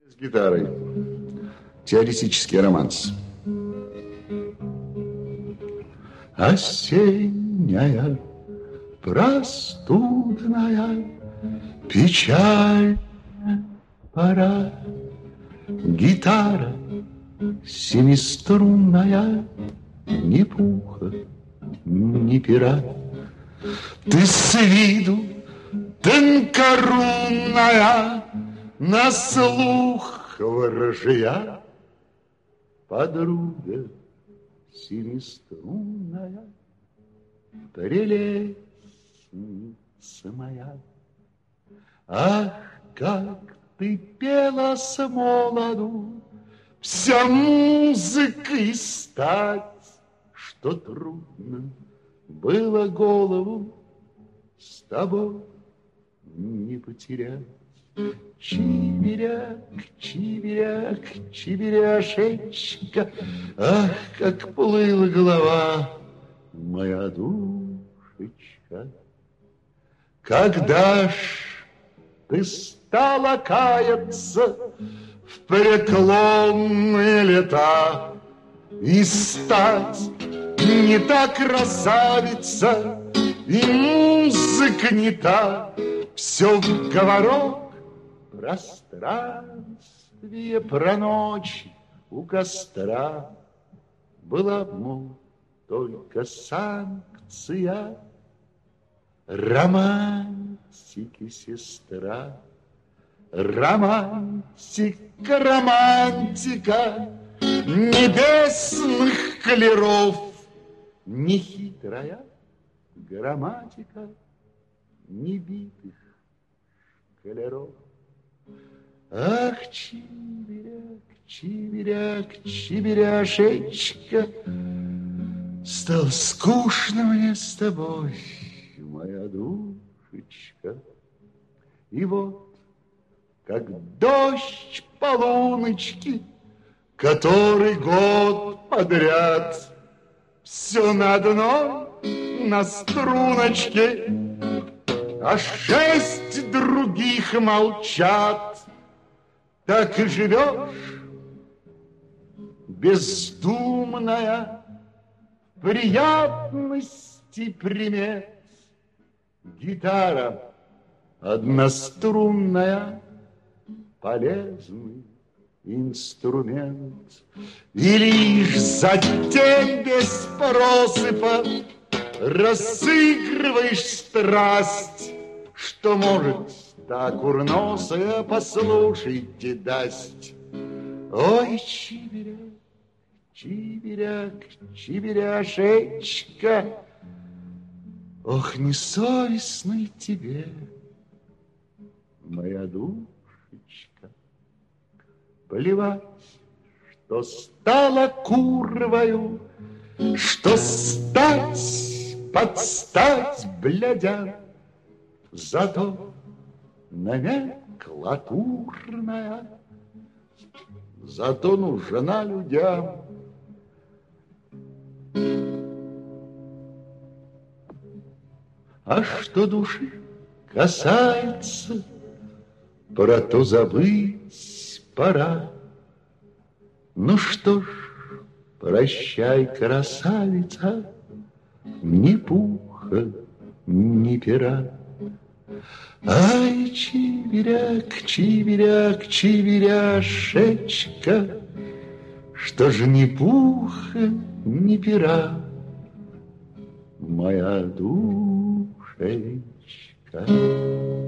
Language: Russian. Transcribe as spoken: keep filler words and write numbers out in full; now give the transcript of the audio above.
С гитарой. Теоретический романс. Осенняя, простудная, печальная пора. Гитара семиструнная, ни пуха, ни пера. Ты с виду тонкорунная, на слух ворожья, подруга семиструнная, прелестница моя. Ах, как ты пела с молоду, вся музыкой стать, что трудно было голову с тобой не потерять. Чибиряк, чибиряк, чибиряшечка, ах, как плыла голова моя душечка. Когда ж ты стала каяться в преклонные лета и стать не та красавица, и музыка не та, все в говорок, пространствие про ночь у костра. Была, мол, только санкция романтики сестра. Романтика, романтика небесных колеров, нехитрая грамматика небитых колеров. Ах, чибиряк, чибиряк, чибиряшечка, стало скучно мне с тобой, моя душечка. И вот, как дождь полуночки, который год подряд все на одной, на струночке, а шесть других молчат, так и живешь, бездумная, приятности примет. Гитара однострунная, полезный инструмент. И лишь затем без просыпа разыгрываешь страсть, что может та курносая, послушайте, даст. Ой, чибиряк, чибиряк, чибиряшечка, ох, несовестный тебе, моя душечка. Плевать, что стала курвою, что стать под стать блядя, зато номенклатурная, зато нужна людям. А что души касается, про то забыть пора. Ну что ж, прощай, красавица, ни пуха, ни пера. Ай, чибиряк, чибиряк, чибиряшечка, что ж ни пуха, ни пера, моя душечка.